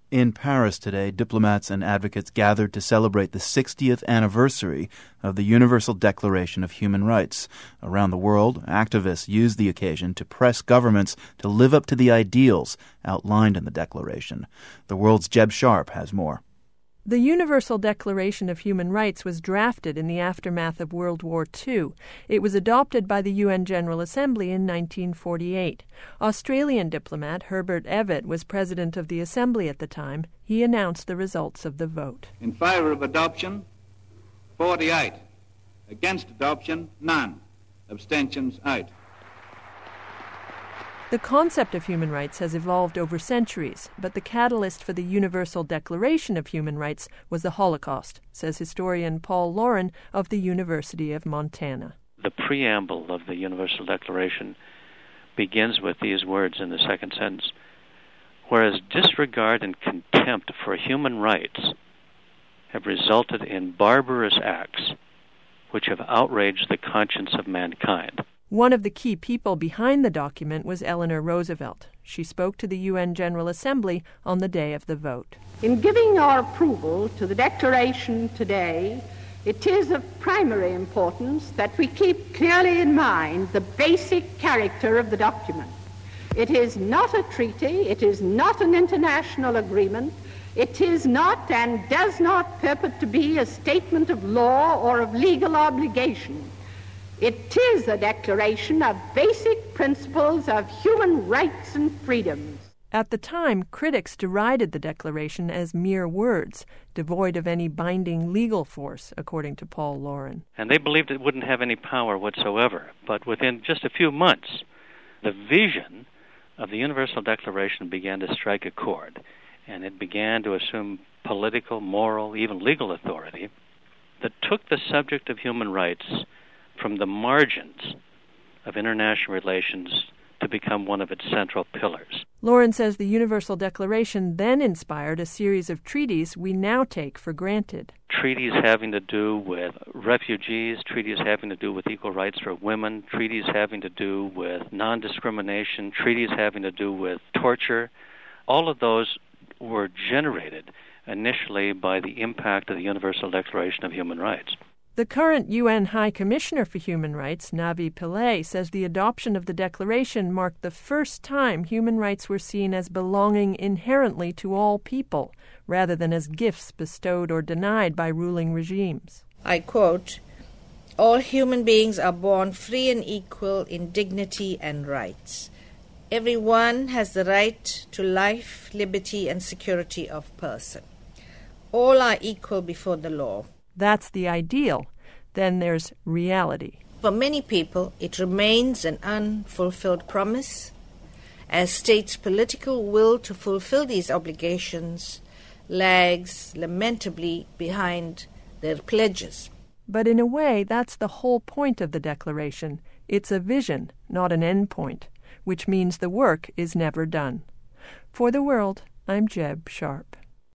In Paris today, diplomats and advocates gathered to celebrate the 60th anniversary of the Universal Declaration of Human Rights. Around the world, activists used the occasion to press governments to live up to the ideals outlined in the Declaration. The World's Jeb Sharp has more. The Universal Declaration of Human Rights was drafted in the aftermath of World War II. It was adopted by the UN General Assembly in 1948. Australian diplomat Herbert Evatt was president of the Assembly at the time. He announced the results of the vote. In favour of adoption, 48. Against adoption, none. Abstentions, 8. The concept of human rights has evolved over centuries, but the catalyst for the Universal Declaration of Human Rights was the Holocaust, says historian Paul Lauren of the University of Montana. The preamble of the Universal Declaration begins with these words in the second sentence: whereas disregard and contempt for human rights have resulted in barbarous acts which have outraged the conscience of mankind. One of the key people behind the document was Eleanor Roosevelt. She spoke to the UN General Assembly on the day of the vote. In giving our approval to the declaration today, it is of primary importance that we keep clearly in mind the basic character of the document. It is not a treaty, it is not an international agreement, it is not and does not purport to be a statement of law or of legal obligation. It is a declaration of basic principles of human rights and freedoms. At the time, critics derided the declaration as mere words, devoid of any binding legal force, according to Paul Lauren. And they believed it wouldn't have any power whatsoever. But within just a few months, the vision of the Universal Declaration began to strike a chord, and it began to assume political, moral, even legal authority that took the subject of human rights from the margins of international relations to become one of its central pillars. Lauren says the Universal Declaration then inspired a series of treaties we now take for granted. Treaties having to do with refugees, treaties having to do with equal rights for women, treaties having to do with non-discrimination, treaties having to do with torture. All of those were generated initially by the impact of the Universal Declaration of Human Rights. The current UN High Commissioner for Human Rights, Navi Pillay, says the adoption of the Declaration marked the first time human rights were seen as belonging inherently to all people, rather than as gifts bestowed or denied by ruling regimes. I quote, "All human beings are born free and equal in dignity and rights. Everyone has the right to life, liberty, and security of person. All are equal before the law." That's the ideal. Then there's reality. For many people, it remains an unfulfilled promise, as states' political will to fulfill these obligations lags lamentably behind their pledges. But in a way, that's the whole point of the Declaration. It's a vision, not an end point, which means the work is never done. For the World, I'm Jeb Sharp.